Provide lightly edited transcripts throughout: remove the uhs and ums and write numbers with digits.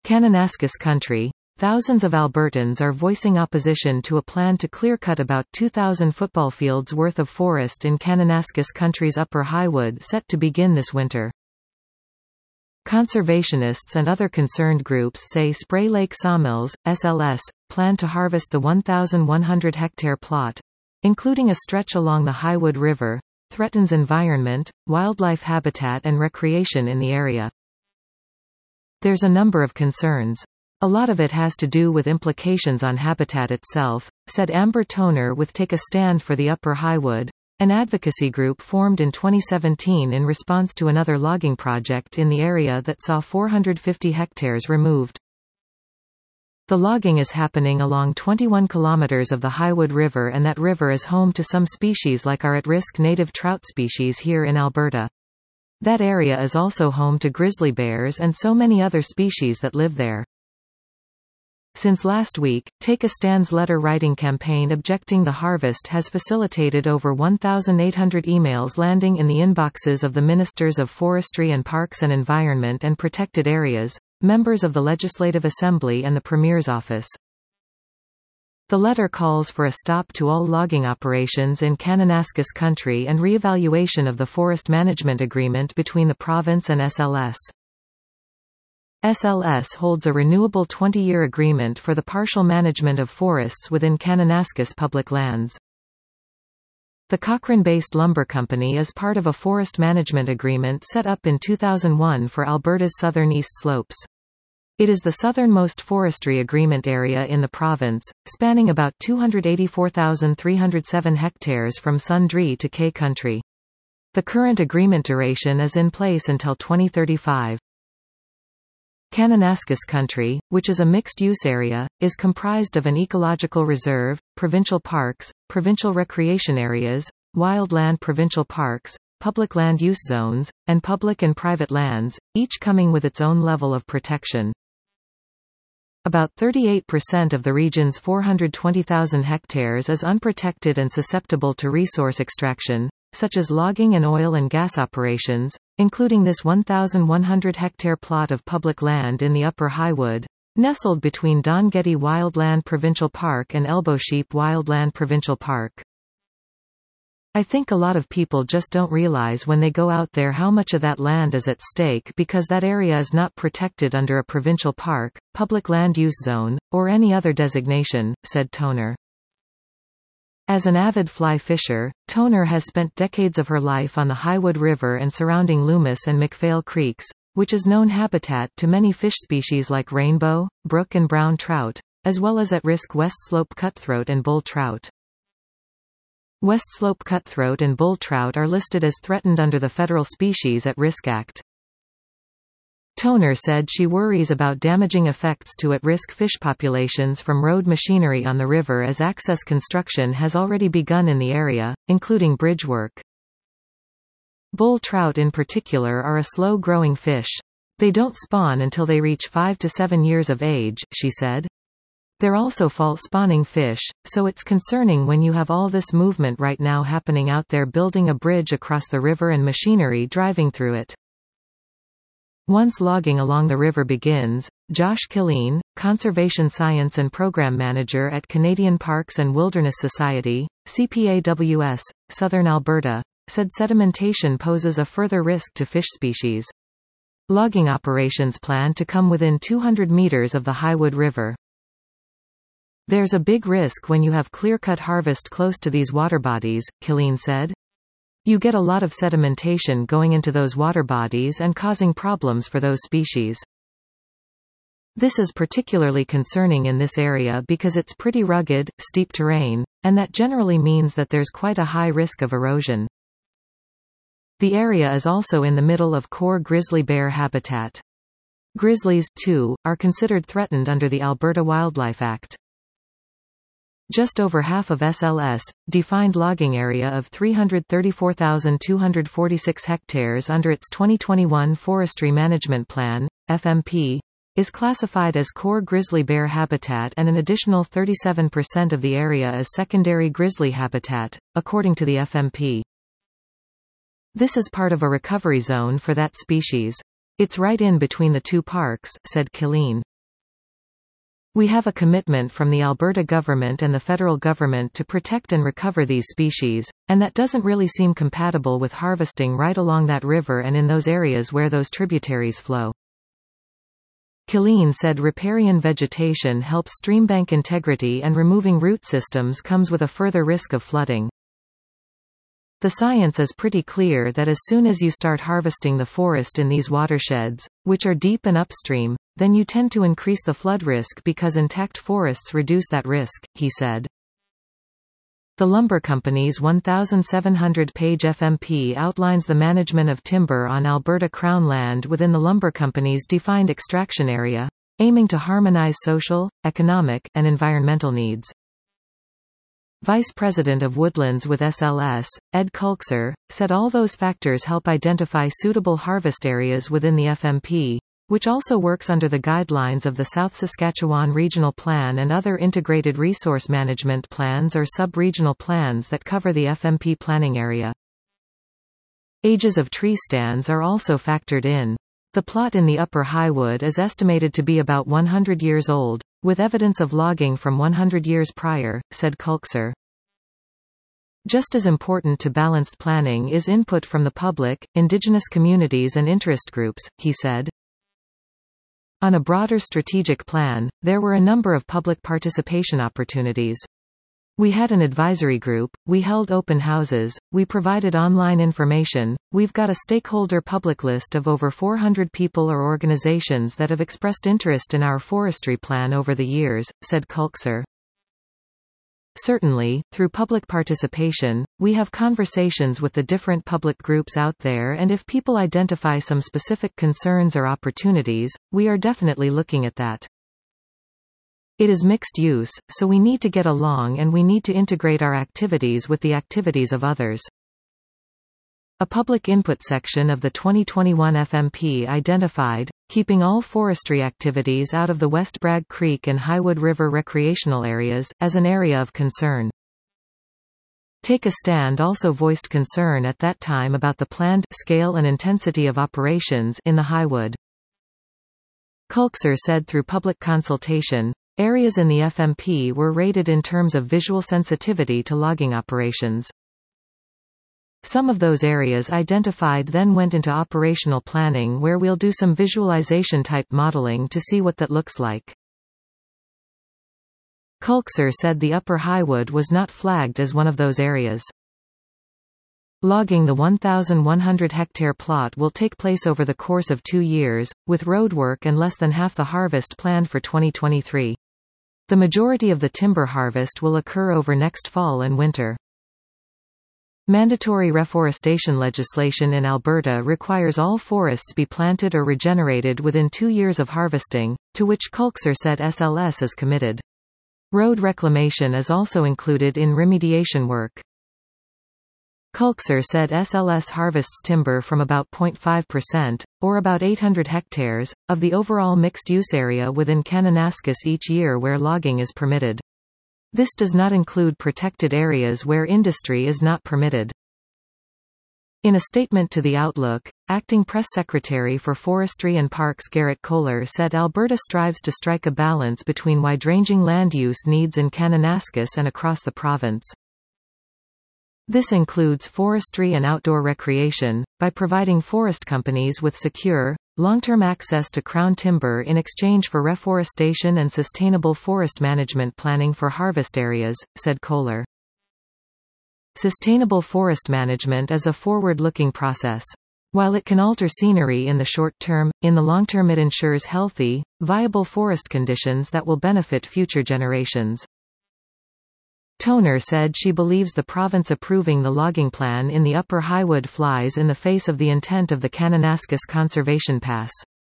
Kananaskis Country. Thousands of Albertans are voicing opposition to a plan to clear-cut about 2,000 football fields worth of forest in Kananaskis Country's Upper Highwood set to begin this winter. Conservationists and other concerned groups say Spray Lake Sawmills, SLS, plan to harvest the 1,100-hectare plot, including a stretch along the Highwood River, threatens environment, wildlife habitat and recreation in the area. There's a number of concerns. A lot of it has to do with implications on habitat itself, said Amber Toner with Take a Stand for the Upper Highwood, an advocacy group formed in 2017 in response to another logging project in the area that saw 450 hectares removed. The logging is happening along 21 kilometers of the Highwood River, and that river is home to some species like our at-risk native trout species here in Alberta. That area is also home to grizzly bears and so many other species that live there. Since last week, Take a Stand's letter-writing campaign objecting the harvest has facilitated over 1,800 emails landing in the inboxes of the Ministers of Forestry and Parks and Environment and Protected Areas, members of the Legislative Assembly and the Premier's office. The letter calls for a stop to all logging operations in Kananaskis Country and re-evaluation of the forest management agreement between the province and SLS. SLS holds a renewable 20-year agreement for the partial management of forests within Kananaskis public lands. The Cochrane-based lumber company is part of a forest management agreement set up in 2001 for Alberta's southern East Slopes. It is the southernmost forestry agreement area in the province, spanning about 284,307 hectares from Sundre to Kay Country. The current agreement duration is in place until 2035. Kananaskis Country, which is a mixed-use area, is comprised of an ecological reserve, provincial parks, provincial recreation areas, wildland provincial parks, public land use zones, and public and private lands, each coming with its own level of protection. About 38% of the region's 420,000 hectares is unprotected and susceptible to resource extraction, such as logging and oil and gas operations, including this 1,100-hectare plot of public land in the Upper Highwood, nestled between Don Getty Wildland Provincial Park and Elbow Sheep Wildland Provincial Park. I think a lot of people just don't realize when they go out there how much of that land is at stake because that area is not protected under a provincial park, public land use zone, or any other designation, said Toner. As an avid fly fisher, Toner has spent decades of her life on the Highwood River and surrounding Loomis and McPhail Creeks, which is known habitat to many fish species like rainbow, brook and brown trout, as well as at-risk West Slope cutthroat and bull trout. West Slope cutthroat and bull trout are listed as threatened under the Federal Species at Risk Act. Toner said she worries about damaging effects to at-risk fish populations from road machinery on the river as access construction has already begun in the area, including bridge work. Bull trout in particular are a slow-growing fish. They don't spawn until they reach 5 to 7 years of age, she said. They're also fall-spawning fish, so it's concerning when you have all this movement right now happening out there building a bridge across the river and machinery driving through it. Once logging along the river begins, Josh Killeen, Conservation Science and Program Manager at Canadian Parks and Wilderness Society, CPAWS, Southern Alberta, said sedimentation poses a further risk to fish species. Logging operations plan to come within 200 meters of the Highwood River. There's a big risk when you have clear-cut harvest close to these water bodies, Killeen said. You get a lot of sedimentation going into those water bodies and causing problems for those species. This is particularly concerning in this area because it's pretty rugged, steep terrain, and that generally means that there's quite a high risk of erosion. The area is also in the middle of core grizzly bear habitat. Grizzlies, too, are considered threatened under the Alberta Wildlife Act. Just over half of SLS, defined logging area of 334,246 hectares under its 2021 Forestry Management Plan, FMP, is classified as core grizzly bear habitat and an additional 37% of the area as secondary grizzly habitat, according to the FMP. This is part of a recovery zone for that species. It's right in between the two parks, said Killeen. We have a commitment from the Alberta government and the federal government to protect and recover these species, and that doesn't really seem compatible with harvesting right along that river and in those areas where those tributaries flow. Killeen said riparian vegetation helps streambank integrity and removing root systems comes with a further risk of flooding. The science is pretty clear that as soon as you start harvesting the forest in these watersheds, which are deep and upstream, then you tend to increase the flood risk because intact forests reduce that risk, he said. The Lumber Company's 1,700-page FMP outlines the management of timber on Alberta Crown land within the Lumber Company's defined extraction area, aiming to harmonize social, economic, and environmental needs. Vice President of Woodlands with SLS, Ed Kulkser, said all those factors help identify suitable harvest areas within the FMP, which also works under the guidelines of the South Saskatchewan Regional Plan and other integrated resource management plans or sub-regional plans that cover the FMP planning area. Ages of tree stands are also factored in. The plot in the Upper Highwood is estimated to be about 100 years old, with evidence of logging from 100 years prior, said Kulkser. Just as important to balanced planning is input from the public, Indigenous communities and interest groups, he said. On a broader strategic plan, there were a number of public participation opportunities. We had an advisory group, we held open houses, we provided online information, we've got a stakeholder public list of over 400 people or organizations that have expressed interest in our forestry plan over the years, said Kulkser. Certainly, through public participation, we have conversations with the different public groups out there, and if people identify some specific concerns or opportunities, we are definitely looking at that. It is mixed use, so we need to get along and we need to integrate our activities with the activities of others. A public input section of the 2021 FMP identified, keeping all forestry activities out of the West Bragg Creek and Highwood River recreational areas, as an area of concern. Take a Stand also voiced concern at that time about the planned scale and intensity of operations in the Highwood. Kulkser said through public consultation, areas in the FMP were rated in terms of visual sensitivity to logging operations. Some of those areas identified then went into operational planning where we'll do some visualization type modeling to see what that looks like. Kulkser said the Upper Highwood was not flagged as one of those areas. Logging the 1,100-hectare plot will take place over the course of 2 years, with roadwork and less than half the harvest planned for 2023. The majority of the timber harvest will occur over next fall and winter. Mandatory reforestation legislation in Alberta requires all forests be planted or regenerated within 2 years of harvesting, to which Kulkser said SLS is committed. Road reclamation is also included in remediation work. Kulkser said SLS harvests timber from about 0.5%, or about 800 hectares, of the overall mixed-use area within Kananaskis each year where logging is permitted. This does not include protected areas where industry is not permitted. In a statement to The Outlook, Acting Press Secretary for Forestry and Parks Garrett Kohler said Alberta strives to strike a balance between wide-ranging land use needs in Kananaskis and across the province. This includes forestry and outdoor recreation, by providing forest companies with secure, long-term access to crown timber in exchange for reforestation and sustainable forest management planning for harvest areas, said Kohler. Sustainable forest management is a forward-looking process. While it can alter scenery in the short term, in the long term it ensures healthy, viable forest conditions that will benefit future generations. Toner said she believes the province approving the logging plan in the Upper Highwood flies in the face of the intent of the Kananaskis Conservation Pass.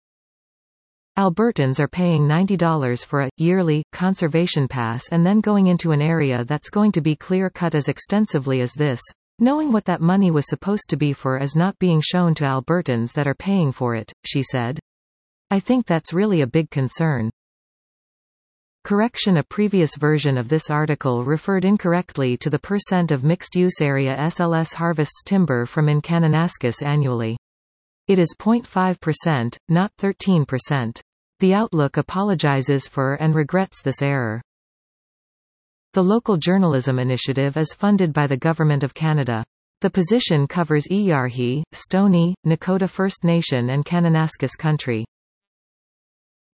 Albertans are paying $90 for a yearly conservation pass and then going into an area that's going to be clear-cut as extensively as this, knowing what that money was supposed to be for is not being shown to Albertans that are paying for it, she said. I think that's really a big concern. Correction: a previous version of this article referred incorrectly to the percent of mixed-use area SLS harvests timber from in Kananaskis annually. It is 0.5%, not 13%. The Outlook apologizes for and regrets this error. The Local Journalism Initiative is funded by the Government of Canada. The position covers Eyarhi, Stoney, Nakota First Nation and Kananaskis Country.